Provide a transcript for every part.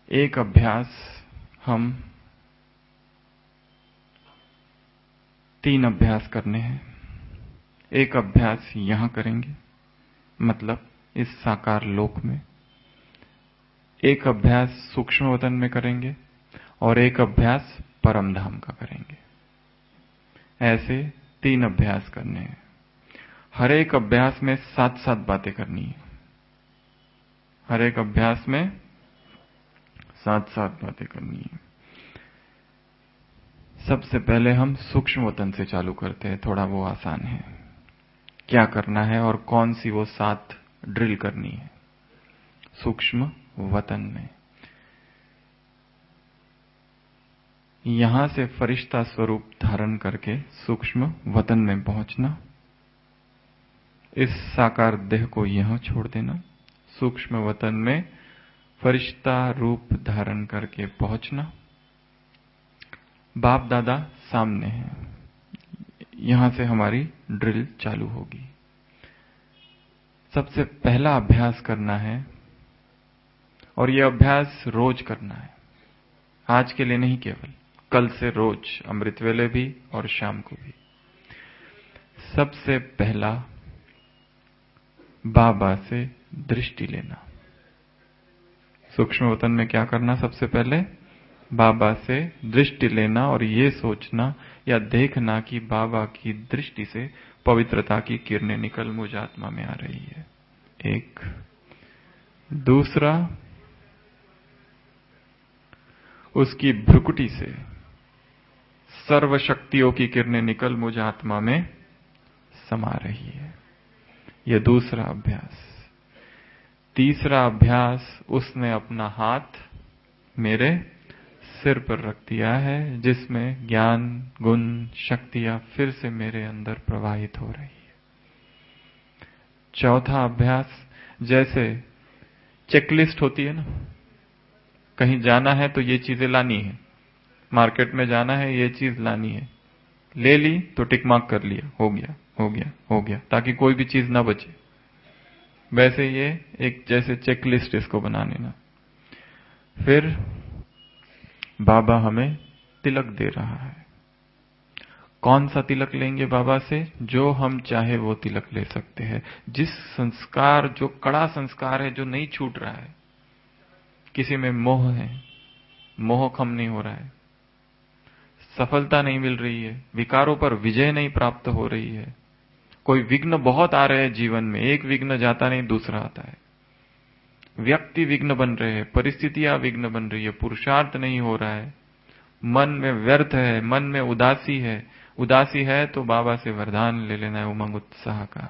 एक अभ्यास हम 3 अभ्यास करने हैं। एक अभ्यास यहां करेंगे, मतलब इस साकार लोक में। एक अभ्यास सूक्ष्म वतन में करेंगे और एक अभ्यास परम धाम का करेंगे। ऐसे 3 अभ्यास करने हैं। हर एक अभ्यास में 7-7 बातें करनी है। हर एक अभ्यास में 7-7 बातें करनी है। सबसे पहले हम सूक्ष्म वतन से चालू करते हैं, थोड़ा वो आसान है। क्या करना है और कौन सी वो 7 ड्रिल करनी है सूक्ष्म वतन में। यहां से फरिश्ता स्वरूप धारण करके सूक्ष्म वतन में पहुंचना, इस साकार देह को यहां छोड़ देना, सूक्ष्म वतन में फरिश्ता रूप धारण करके पहुंचना। बाप दादा सामने हैं, यहां से हमारी ड्रिल चालू होगी। सबसे पहला अभ्यास करना है, और यह अभ्यास रोज करना है, आज के लिए नहीं, केवल कल से रोज, अमृत वेले भी और शाम को भी। सबसे पहला बाबा से दृष्टि लेना। सूक्ष्म वतन में क्या करना? सबसे पहले बाबा से दृष्टि लेना और ये सोचना या देखना कि बाबा की दृष्टि से पवित्रता की किरणें निकल मुझ आत्मा में आ रही है। एक। दूसरा, उसकी भ्रुकुटी से सर्व शक्तियों की किरणें निकल मुझ आत्मा में समा रही है। यह दूसरा अभ्यास। तीसरा अभ्यास, उसने अपना हाथ मेरे सिर पर रख दिया है, जिसमें ज्ञान, गुण, शक्तियां फिर से मेरे अंदर प्रवाहित हो रही है। चौथा अभ्यास, जैसे चेकलिस्ट होती है ना, कहीं जाना है तो ये चीजें लानी है, मार्केट में जाना है ये चीज लानी है, ले ली तो टिक मार्क कर लिया, हो गया हो गया हो गया, ताकि कोई भी चीज ना बचे। वैसे ये एक जैसे चेकलिस्ट इसको बना लेना। फिर बाबा हमें तिलक दे रहा है। कौन सा तिलक लेंगे बाबा से? जो हम चाहे वो तिलक ले सकते हैं। जिस संस्कार, जो कड़ा संस्कार है, जो नहीं छूट रहा है, किसी में मोह है, मोह कम नहीं हो रहा है, सफलता नहीं मिल रही है, विकारों पर विजय नहीं प्राप्त हो रही है, कोई विघ्न बहुत आ रहे हैं जीवन में, एक विघ्न जाता नहीं दूसरा आता है, व्यक्ति विघ्न बन रहे हैं, परिस्थितियां विघ्न बन रही है, पुरुषार्थ नहीं हो रहा है, मन में व्यर्थ है, मन में उदासी है। उदासी है तो बाबा से वरदान ले लेना है उमंग उत्साह का।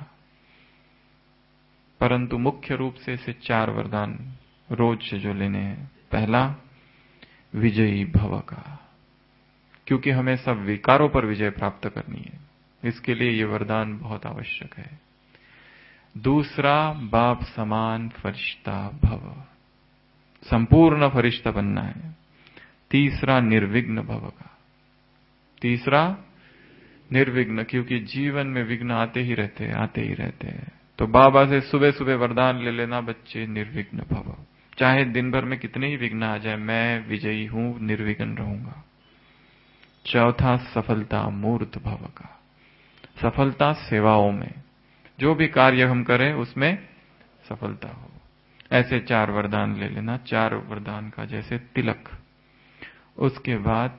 परंतु मुख्य रूप से इसे 4 वरदान रोज से जो लेने हैं। पहला, विजयी भव का, क्योंकि हमें सब विकारों पर विजय प्राप्त करनी है, इसके लिए ये वरदान बहुत आवश्यक है। दूसरा, बाप समान फरिश्ता भव, संपूर्ण फरिश्ता बनना है। तीसरा, निर्विघ्न भव का। तीसरा, निर्विघ्न, क्योंकि जीवन में विघ्न आते ही रहते हैं। तो बाबा से सुबह सुबह वरदान ले लेना, बच्चे निर्विघ्न भव, चाहे दिन भर में कितने ही विघ्न आ जाए, मैं विजयी हूं, निर्विघ्न रहूंगा। चौथा, सफलता मूर्त भव का, सफलता सेवाओं में, जो भी कार्य हम करें उसमें सफलता हो। ऐसे 4 वरदान ले लेना, 4 वरदान का जैसे तिलक। उसके बाद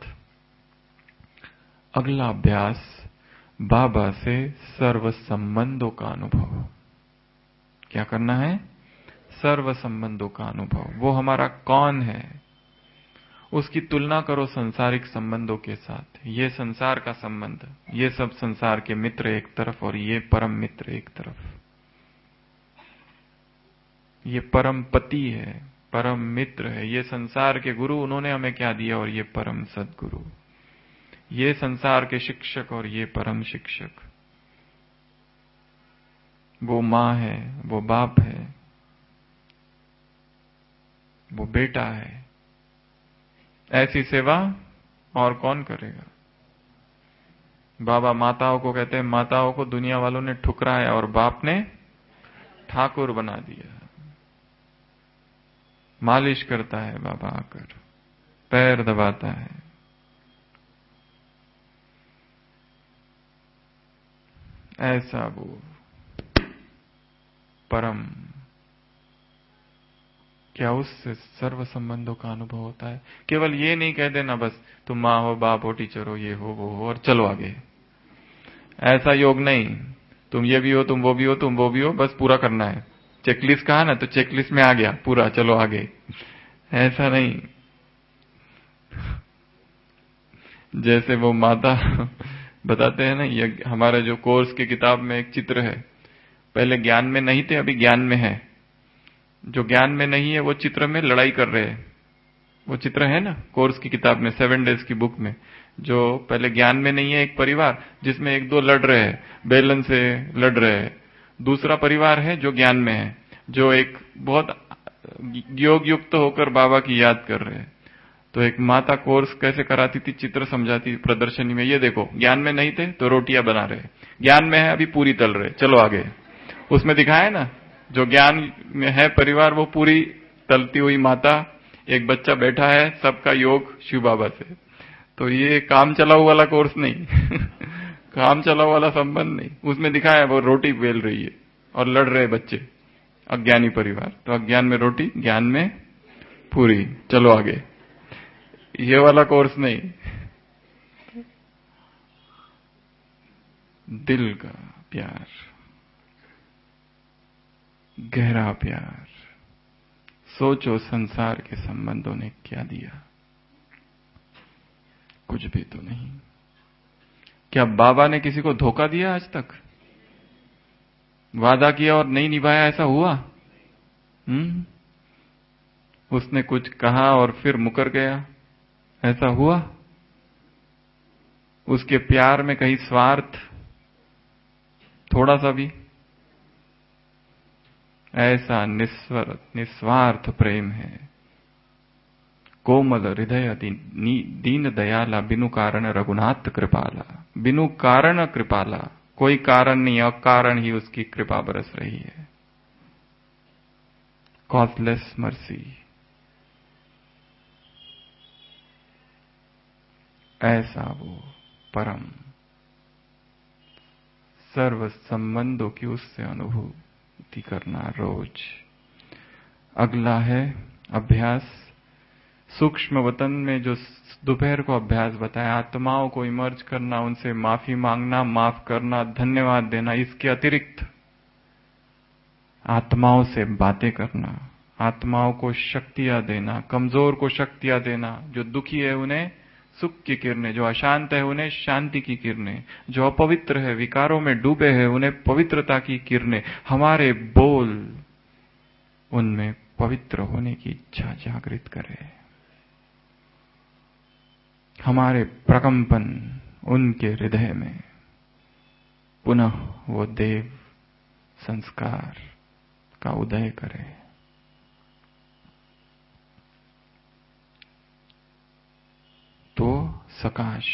अगला अभ्यास, बाबा से सर्व संबंधों का अनुभव। क्या करना है? सर्व संबंधों का अनुभव। वो हमारा कौन है, उसकी तुलना करो संसारिक संबंधों के साथ। ये संसार का संबंध, ये सब संसार के मित्र एक तरफ और ये परम मित्र एक तरफ। ये परम पति है, परम मित्र है, ये संसार के गुरु, उन्होंने हमें क्या दिया, और ये परम सद्गुरु, ये संसार के शिक्षक और ये परम शिक्षक। वो मां है, वो बाप है, वो बेटा है। ऐसी सेवा और कौन करेगा? बाबा माताओं को कहते हैं, माताओं को दुनिया वालों ने ठुकराया और बाप ने ठाकुर बना दिया। मालिश करता है बाबा आकर, पैर दबाता है। ऐसा वो परम, क्या उससे सर्व संबंधों का अनुभव होता है। केवल ये नहीं कह देना बस तुम माँ हो, बाप हो, टीचर हो, ये हो, वो हो और चलो आगे। ऐसा योग नहीं। तुम ये भी हो, तुम वो भी हो, तुम वो भी हो, बस पूरा करना है। चेकलिस्ट कहा ना, तो चेकलिस्ट में आ गया पूरा, चलो आगे। ऐसा नहीं। जैसे वो माता बताते हैं ना, ये हमारे जो कोर्स की किताब में एक चित्र है, पहले ज्ञान में नहीं थे, अभी ज्ञान में है। जो ज्ञान में नहीं है वो चित्र में लड़ाई कर रहे हैं। वो चित्र है ना कोर्स की किताब में, 7 डेज की बुक में। जो पहले ज्ञान में नहीं है, एक परिवार जिसमें एक दो लड़ रहे हैं, बेलन से लड़ रहे हैं। दूसरा परिवार है जो ज्ञान में है, जो एक बहुत योग युक्त होकर बाबा की याद कर रहे हैं। तो एक माता कोर्स कैसे कराती थी, चित्र समझाती प्रदर्शनी में, ये देखो ज्ञान में नहीं थे तो रोटियां बना रहे, ज्ञान में है अभी पूरी तल रहे, चलो आगे। उसमें दिखाया ना, जो ज्ञान में है परिवार वो पूरी तलती हुई माता, एक बच्चा बैठा है, सबका योग शिव बाबा से। तो ये काम चलाऊ वाला कोर्स नहीं काम चलाऊ वाला संबंध नहीं। उसमें दिखाया वो रोटी बेल रही है और लड़ रहे बच्चे, अज्ञानी परिवार। तो अज्ञान में रोटी, ज्ञान में पूरी, चलो आगे। ये वाला कोर्स नहीं। दिल का प्यार, गहरा प्यार। सोचो संसार के संबंधों ने क्या दिया, कुछ भी तो नहीं। क्या बाबा ने किसी को धोखा दिया आज तक? वादा किया और नहीं निभाया, ऐसा हुआ? उसने कुछ कहा और फिर मुकर गया, ऐसा हुआ? उसके प्यार में कहीं स्वार्थ थोड़ा सा भी? ऐसा निस्वार्थ प्रेम है। कोमल हृदय दीन दयाला, बिनु कारण रघुनाथ कृपाला। बिनु कारण कृपाला, कोई कारण नहीं, अकारण ही उसकी कृपा बरस रही है। Causeless mercy. ऐसा वो परम, सर्व संबंधों की उससे अनुभूति करना रोज। अगला है अभ्यास। सूक्ष्म वतन में जो दोपहर को अभ्यास बताया, आत्माओं को इमर्ज करना, उनसे माफी मांगना, माफ करना, धन्यवाद देना, इसके अतिरिक्त आत्माओं से बातें करना, आत्माओं को शक्तियां देना, कमजोर को शक्तियां देना, जो दुखी है उन्हें सुख की किरणें, जो अशांत है उन्हें शांति की किरणें, जो अपवित्र है, विकारों में डूबे हैं, उन्हें पवित्रता की किरणें। हमारे बोल उनमें पवित्र होने की इच्छा जागृत करे, हमारे प्रकंपन उनके हृदय में पुनः वो देव संस्कार का उदय करे। तो सकाश।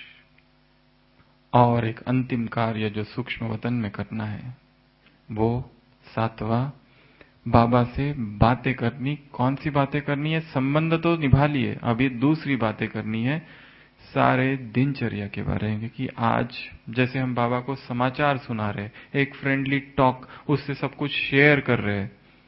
और एक अंतिम कार्य जो सूक्ष्म वतन में करना है, वो 7वां, बाबा से बातें करनी। कौन सी बातें करनी है? संबंध तो निभा लिए, अभी दूसरी बातें करनी है सारे दिनचर्या के बारे में। कि आज जैसे हम बाबा को समाचार सुना रहे, एक फ्रेंडली टॉक, उससे सब कुछ शेयर कर रहे,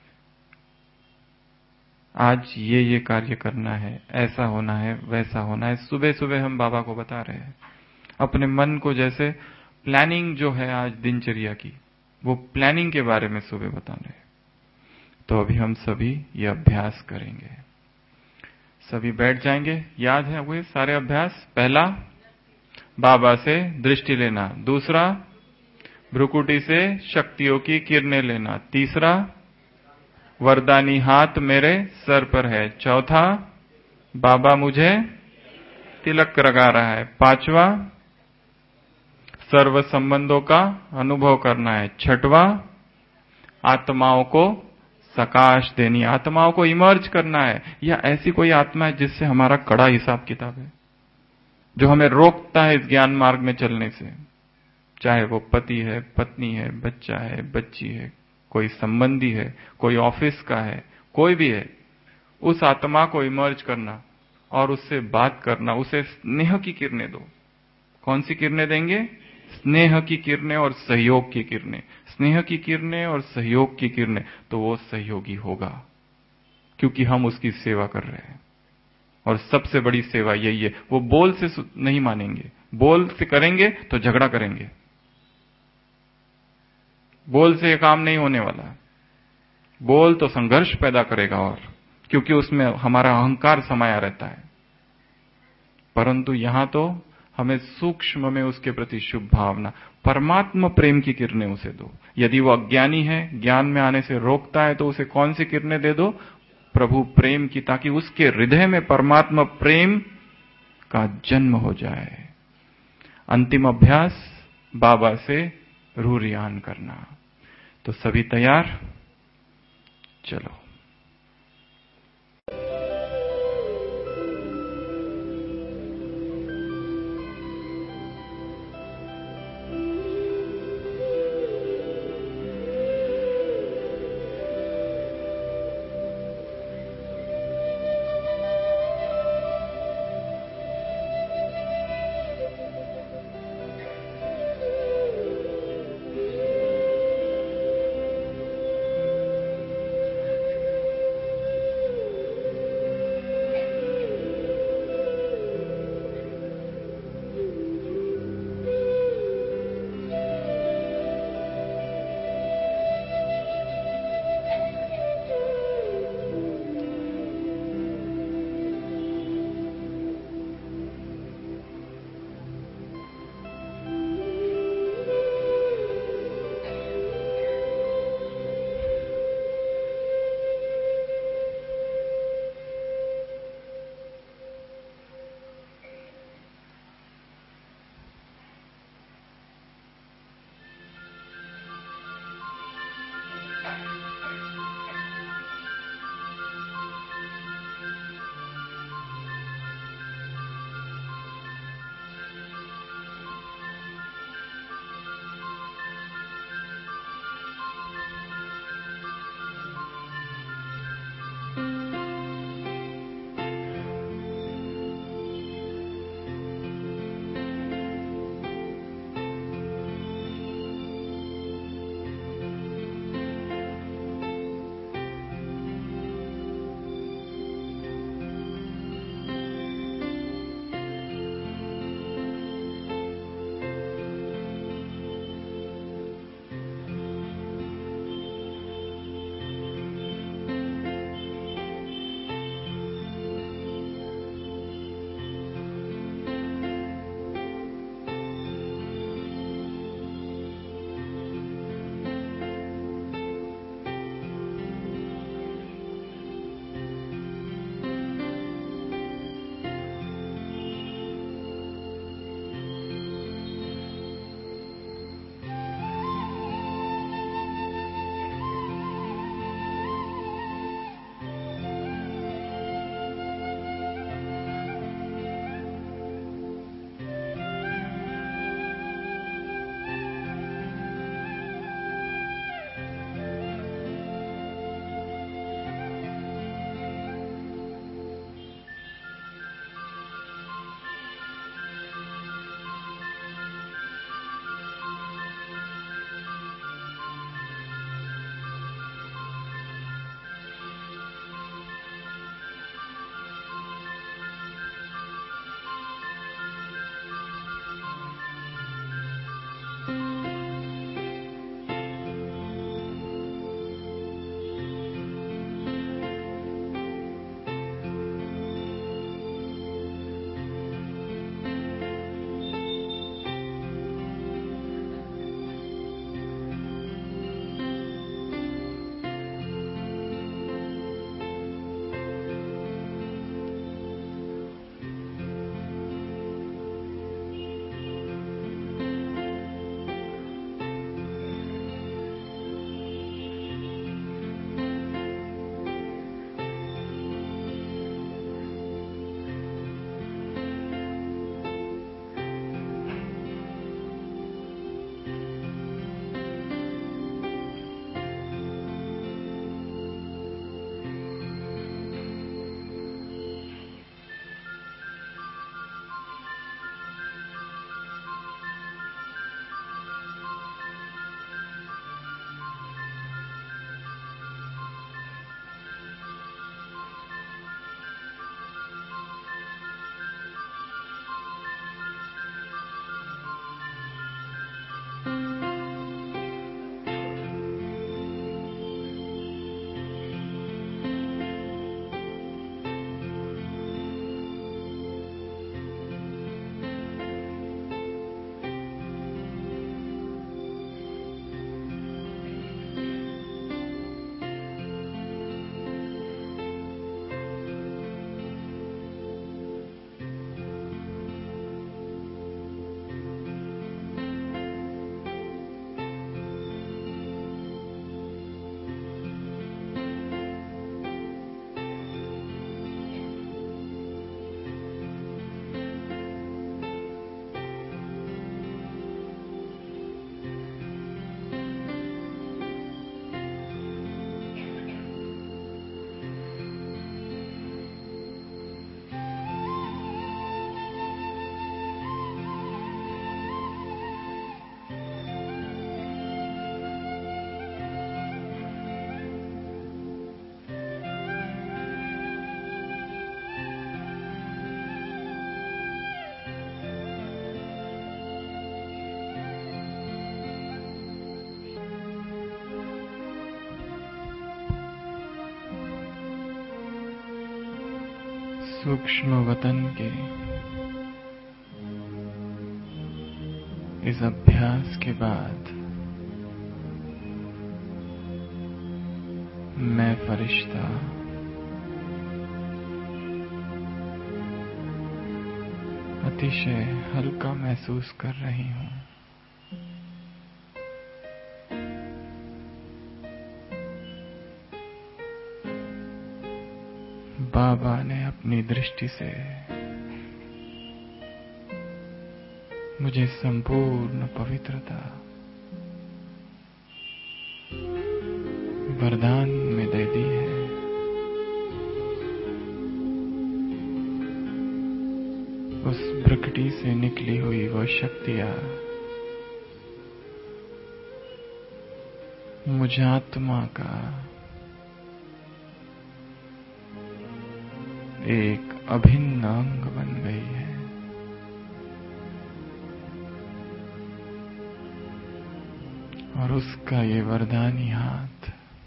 आज ये कार्य करना है, ऐसा होना है, वैसा होना है। सुबह सुबह हम बाबा को बता रहे हैं, अपने मन को जैसे प्लानिंग जो है आज दिनचर्या की, वो प्लानिंग के बारे में सुबह बता रहे हैं। तो अभी हम सभी ये अभ्यास करेंगे। सभी बैठ जाएंगे। याद है वो सारे अभ्यास? पहला, बाबा से दृष्टि लेना। दूसरा, भ्रुकुटी से शक्तियों की किरणें लेना। तीसरा, वरदानी हाथ मेरे सर पर है। चौथा, बाबा मुझे तिलक लगा रहा है। पांचवा, सर्व संबंधों का अनुभव करना है। छठवां, आत्माओं को सकाश देनी, आत्माओं को इमर्ज करना है। या ऐसी कोई आत्मा है जिससे हमारा कड़ा हिसाब किताब है, जो हमें रोकता है इस ज्ञान मार्ग में चलने से, चाहे वो पति है, पत्नी है, बच्चा है, बच्ची है, कोई संबंधी है, कोई ऑफिस का है, कोई भी है, उस आत्मा को इमर्ज करना और उससे बात करना, उसे स्नेह की किरणें दो। कौन सी किरणें देंगे? स्नेह की किरणें और सहयोग की किरणें। स्नेह की किरणें और सहयोग की किरणें, तो वो सहयोगी होगा, क्योंकि हम उसकी सेवा कर रहे हैं। और सबसे बड़ी सेवा यही है। वो बोल से नहीं मानेंगे, बोल से करेंगे तो झगड़ा करेंगे, बोल से ये काम नहीं होने वाला। बोल तो संघर्ष पैदा करेगा, और क्योंकि उसमें हमारा अहंकार समाया रहता है। परंतु यहां तो हमें सूक्ष्म में उसके प्रति शुभ भावना, परमात्मा प्रेम की किरणें उसे दो। यदि वो अज्ञानी है, ज्ञान में आने से रोकता है, तो उसे कौन सी किरणें दे दो? प्रभु प्रेम की, ताकि उसके हृदय में परमात्मा प्रेम का जन्म हो जाए। अंतिम अभ्यास बाबा से रूरियान करना। तो सभी तैयार? चलो। सूक्ष्म वतन के इस अभ्यास के बाद मैं फरिश्ता अतिशय हल्का महसूस कर रही हूं। बाबा ने अपनी दृष्टि से मुझे संपूर्ण पवित्रता वरदान में दे दी है। उस प्रकृति से निकली हुई वो शक्तियां मुझ आत्मा का एक अभिन्न अंग बन गई है। और उसका ये वरदानी हाथ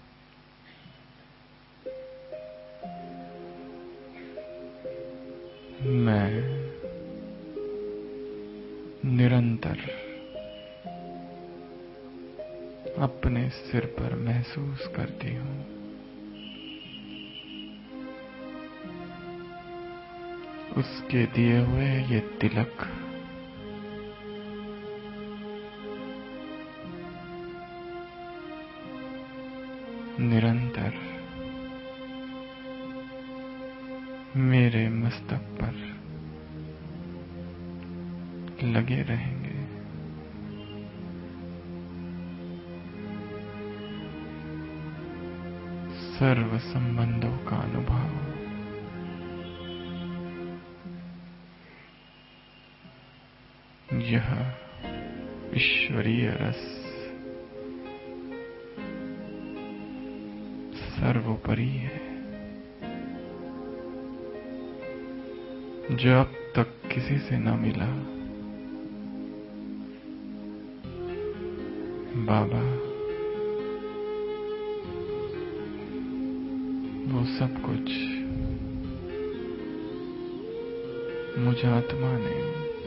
मैं निरंतर अपने सिर पर महसूस करती हूं। उसके दिए हुए ये तिलक निरंतर मेरे मस्तक पर लगे रहेंगे। सर्व संबंधों का अनुभव यह ईश्वरीय रस सर्वोपरि है, जो अब तक किसी से न मिला। बाबा वो सब कुछ मुझ आत्मा ने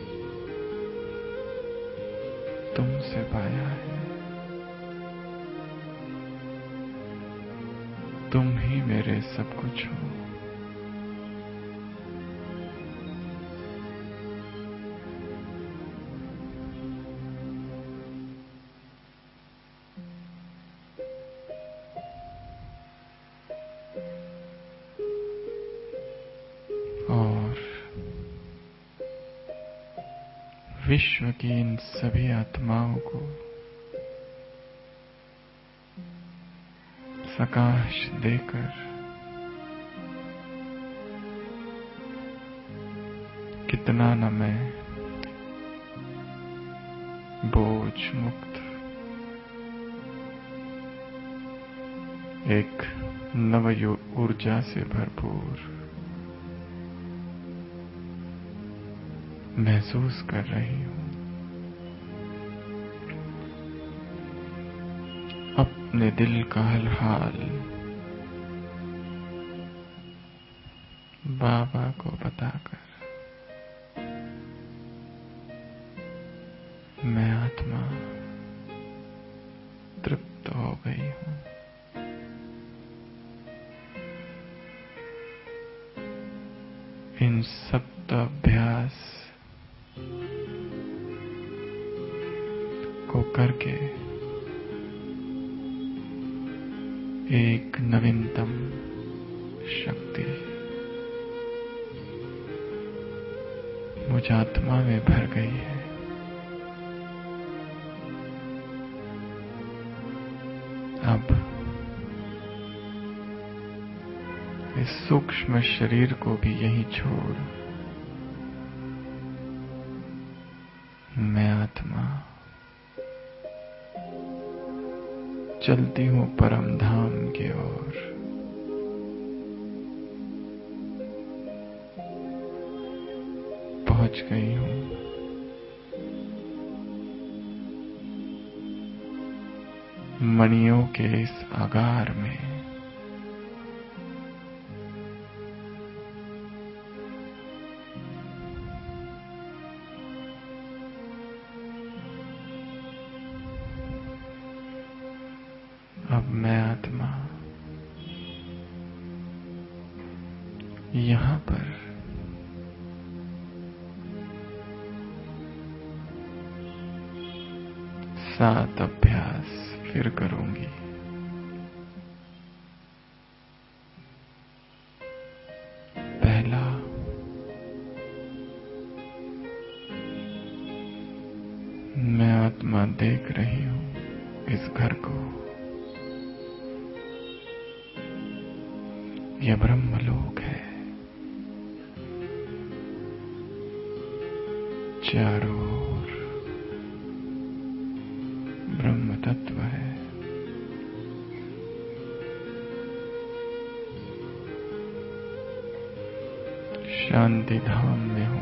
तुमसे पाया है। तुम ही मेरे सब कुछ हो। और विश्व की इन सभी आत्माओं को प्रकाश देकर कितना न मैं बोझ मुक्त एक नव ऊर्जा से भरपूर महसूस कर रही हूं। अपने दिल का हाल बाबा को बताकर मैं आत्मा तृप्त हो गई हूं। इन सप्त अभ्यास को करके एक नवीनतम शक्ति मुझ आत्मा में भर गई है। अब इस सूक्ष्म शरीर को भी यहीं छोड़ मैं आत्मा चलती हूं परम धाम की ओर। पहुंच गई हूं मणियों के इस आगार में। अब मैं आत्मा यहां पर सात अभ्यास फिर करूंगी। पहला, मैं आत्मा देख रही हूं इस घर को। यह ब्रह्मलोक है। चारों ओर ब्रह्म तत्व है। शांति धाम में हूं।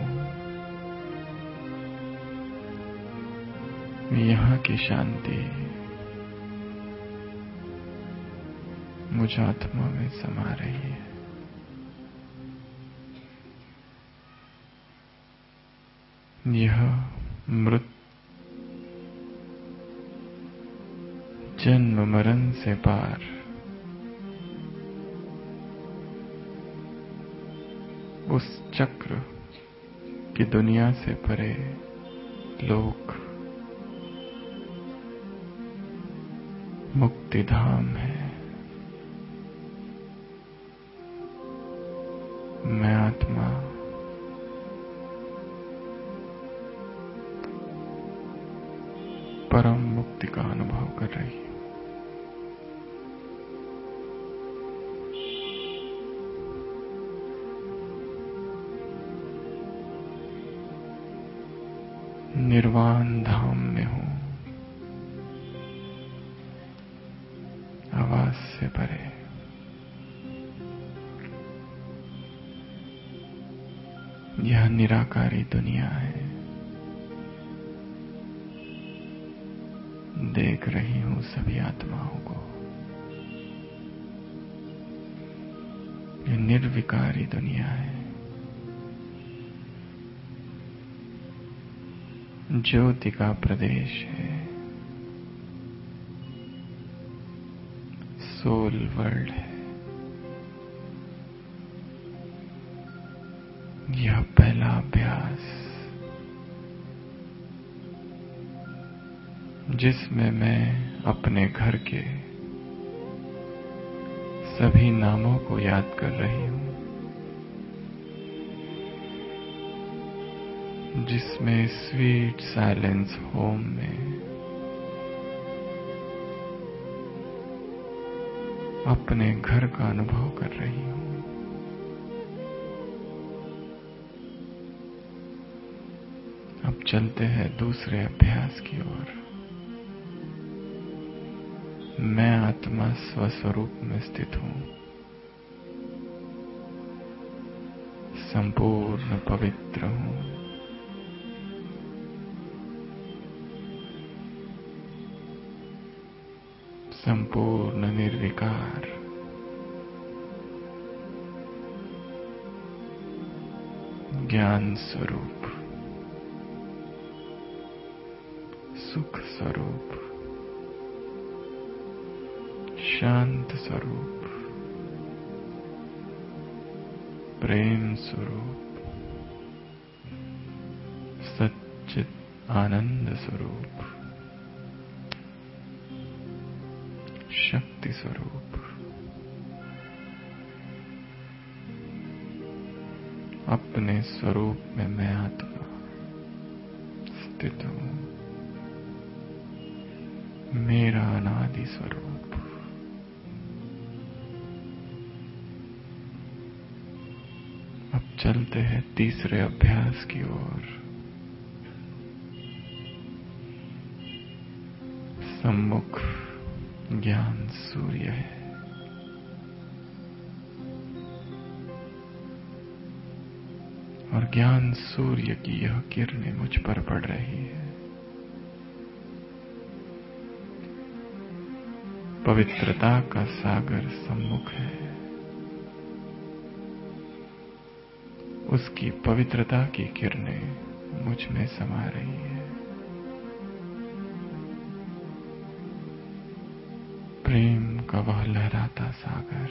यहाँ की शांति मुझ आत्मा में समा रही है। यह मृत जन्म मरण से पार उस चक्र की दुनिया से परे लोक मुक्ति धाम है। मैं आत्मा परम मुक्ति का अनुभव कर रही हूं। निर्वाण धाम में हूं। आवाज से परे यह निराकारी दुनिया है। देख रही हूं सभी आत्माओं को। यह निर्विकारी दुनिया है। ज्योति का प्रदेश है। सोल वर्ल्ड है। यह पहला अभ्यास जिसमें मैं अपने घर के सभी नामों को याद कर रही हूं, जिसमें स्वीट साइलेंस होम में अपने घर का अनुभव कर रही हूं। अब चलते हैं दूसरे अभ्यास की ओर। मैं आत्मा स्वस्वरूप में स्थित हूं। संपूर्ण पवित्र हूं। संपूर्ण निर्विकार। ज्ञान स्वरूप। सुख स्वरूप। शांत स्वरूप। प्रेम स्वरूप। सच्चित आनंद स्वरूप। शक्ति स्वरूप। अपने स्वरूप में मैं आत्मा स्थित हूं। मेरा अनादि स्वरूप। अब चलते हैं तीसरे अभ्यास की ओर। सम्मुख ज्ञान सूर्य है। और ज्ञान सूर्य की यह किरणें मुझ पर पड़ रही है। पवित्रता का सागर सम्मुख है। उसकी पवित्रता की किरणें मुझ में समा रही है। प्रेम का वह लहराता सागर,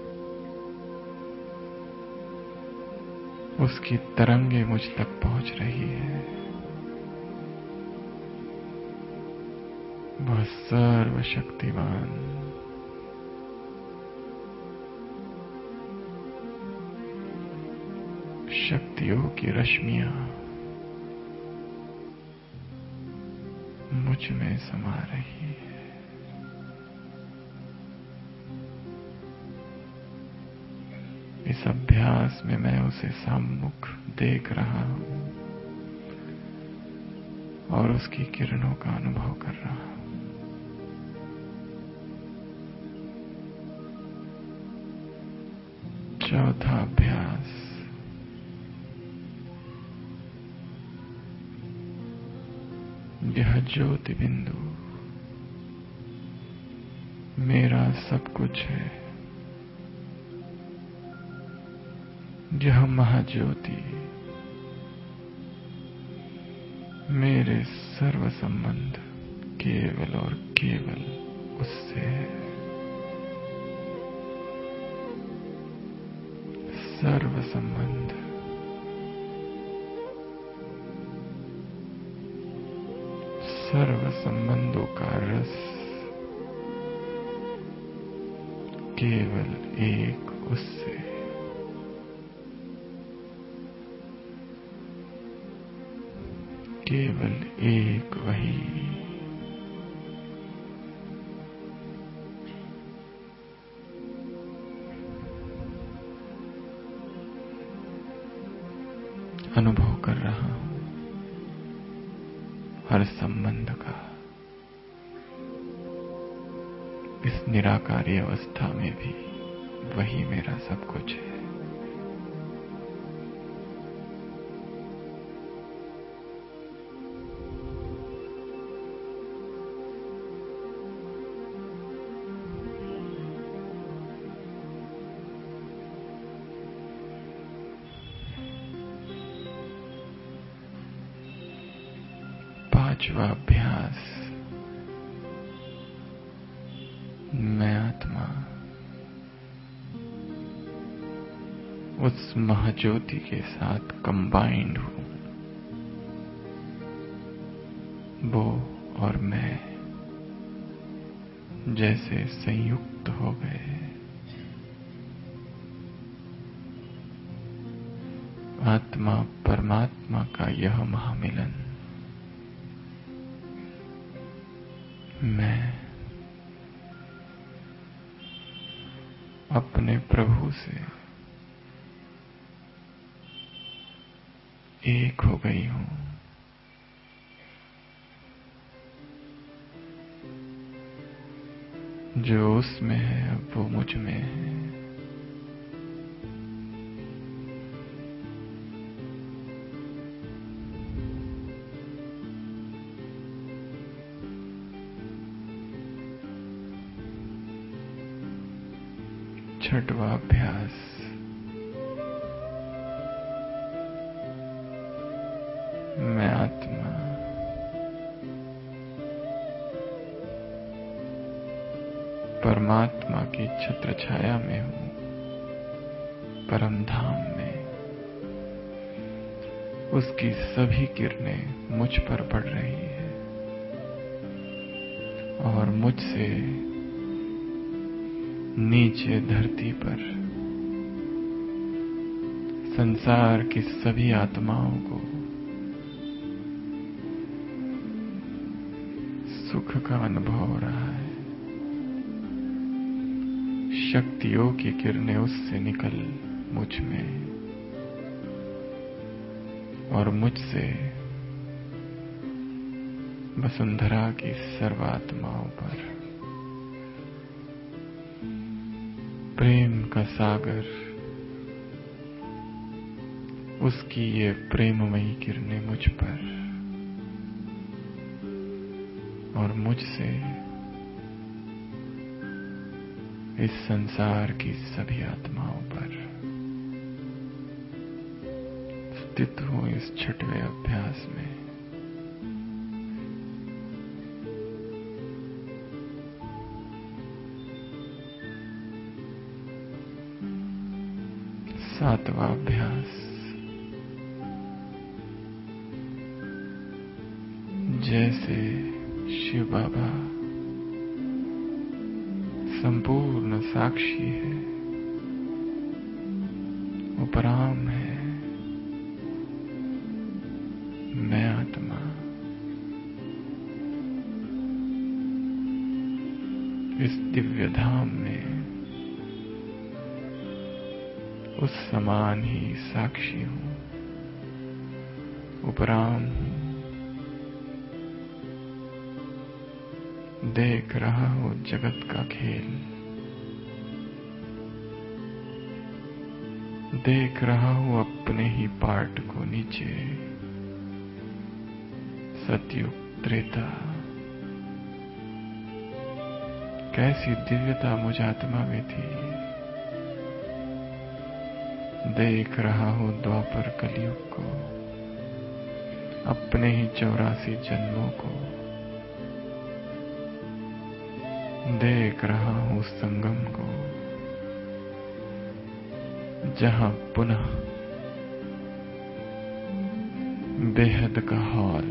उसकी तरंगे मुझ तक पहुंच रही है। वह सर्वशक्तिमान, शक्तियों की रश्मियां मुझ में समा रही है। इस अभ्यास में मैं उसे सम्मुख देख रहा हूं और उसकी किरणों का अनुभव कर रहा हूं। चौथा अभ्यास, यह ज्योति बिंदु मेरा सब कुछ है। यह महाज्योति मेरे सर्व संबंध केवल और केवल उससे है। सर्व संबंध, सर्व संबंधों का रस केवल एक उससे। केवल एक वही, अनुभव कर रहा हूं हर संबंध का। इस निराकारी अवस्था में भी वही मेरा सब कुछ है। पांचवा अभ्यास, मैं आत्मा उस महाज्योति के साथ कंबाइंड हूं। वो और मैं जैसे संयुक्त हो गए। आत्मा परमात्मा का यह महामिलन मैं अपने प्रभु से एक हो गई हूं। जो उसमें है अब वो मुझ में है। छठवां अभ्यास, मैं आत्मा परमात्मा की छत्र छाया में हूं, परम धाम में। उसकी सभी किरणें मुझ पर पड़ रही है और मुझसे नीचे धरती पर संसार की सभी आत्माओं को सुख का अनुभव हो रहा है। शक्तियों की किरणें उससे निकल मुझ में और मुझसे वसुंधरा की सर्वात्माओं पर प्रेम का सागर, उसकी ये प्रेममयी किरणें मुझ पर और मुझसे इस संसार की सभी आत्माओं पर। स्थित हूं इस छठवें अभ्यास में। सातवां अभ्यास। जैसे शिव बाबा संपूर्ण साक्षी है, उपराम है, मैं आत्मा इस दिव्य धाम में उस समान ही साक्षी हूं, उपराम हूं। देख रहा हूं जगत का खेल, देख रहा हूं अपने ही पार्ट को नीचे। सतयुग त्रेता, कैसी दिव्यता मुझ आत्मा में थी। देख रहा हूं द्वापर कलयुग को, अपने ही 84 जन्मों को। देख रहा हूं संगम को, जहां पुनः बेहद का हॉल,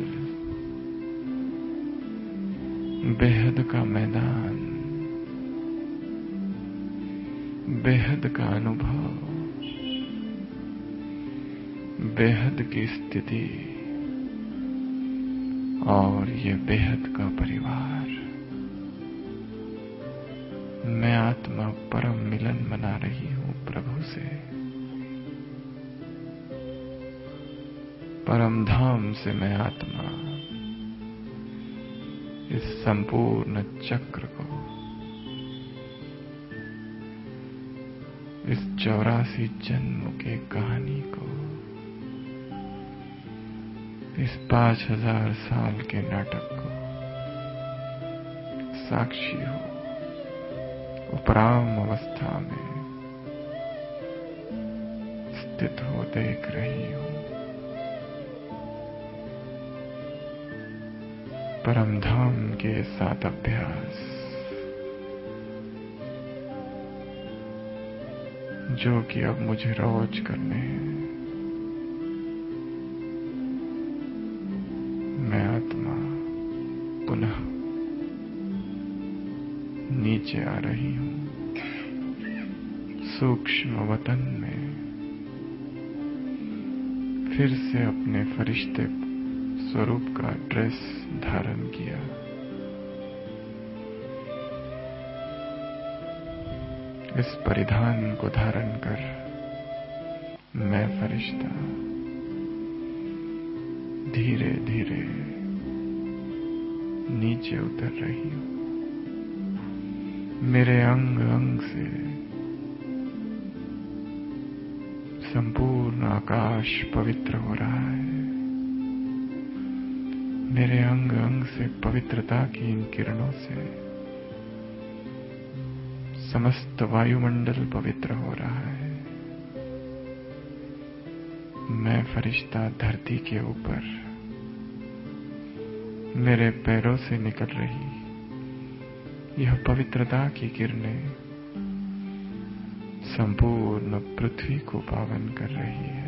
बेहद का मैदान, बेहद का अनुभव, बेहद की स्थिति और ये बेहद का परिवार। मैं आत्मा परम मिलन मना रही हूं प्रभु से, परम धाम से। मैं आत्मा इस संपूर्ण चक्र को, इस 84 जन्म के कहानी को, इस 5000 साल के नाटक को साक्षी हो, उपराम अवस्था में स्थित हो देख रही हूं। परम धाम के 7 अभ्यास, जो कि अब मुझे रोज करने हैं। मैं आत्मा पुनः नीचे आ रही हूं, सूक्ष्म वतन में फिर से अपने फरिश्ते स्वरूप का ड्रेस धारण किया। इस परिधान को धारण कर मैं फरिश्ता धीरे धीरे नीचे उतर रही हूं। मेरे अंग अंग से संपूर्ण आकाश पवित्र हो रहा है। मेरे अंग अंग से पवित्रता की इन किरणों से समस्त वायुमंडल पवित्र हो रहा है। मैं फरिश्ता धरती के ऊपर, मेरे पैरों से निकल रही यह पवित्रता की किरणें संपूर्ण पृथ्वी को पावन कर रही है।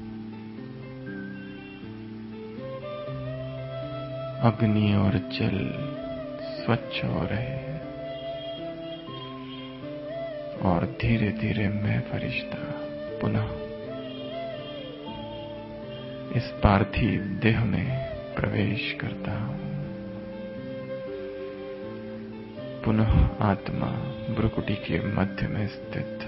अग्नि और जल स्वच्छ हो रहे हैं और धीरे धीरे मैं फरिश्ता पुनः इस पार्थिव देह में प्रवेश करता हूं। पुनः आत्मा भ्रुकुटी के मध्य में स्थित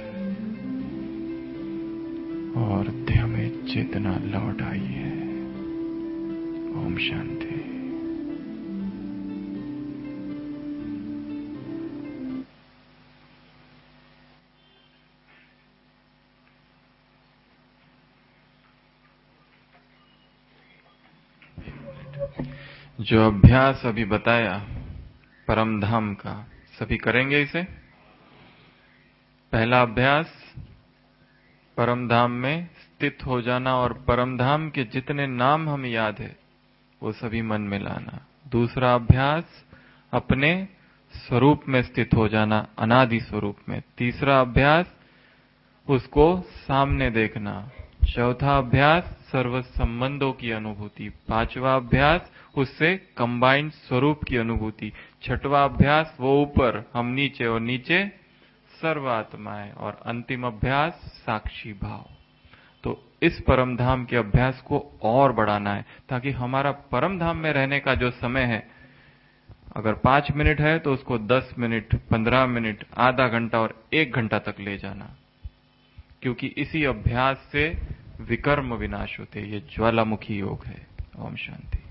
और देह में चेतना लौट आई है। ओम शांति। जो अभ्यास अभी बताया परम धाम का, सभी करेंगे इसे। पहला अभ्यास परम धाम में स्थित हो जाना और परम धाम के जितने नाम हमें याद है वो सभी मन में लाना। दूसरा अभ्यास अपने स्वरूप में स्थित हो जाना, अनादि स्वरूप में। तीसरा अभ्यास उसको सामने देखना। चौथा अभ्यास सर्व संबंधों की अनुभूति। पांचवा अभ्यास उससे कंबाइंड स्वरूप की अनुभूति। छठवां अभ्यास वो ऊपर, हम नीचे, और नीचे सर्वात्माएं। और अंतिम अभ्यास साक्षी भाव। तो इस परम धाम के अभ्यास को और बढ़ाना है, ताकि हमारा परम धाम में रहने का जो समय है, अगर 5 मिनट है तो उसको 10 मिनट, 15 मिनट, आधा घंटा और 1 घंटा तक ले जाना। क्योंकि इसी अभ्यास से विकर्म विनाश होते हैं। ये ज्वालामुखी योग है। ओम शांति।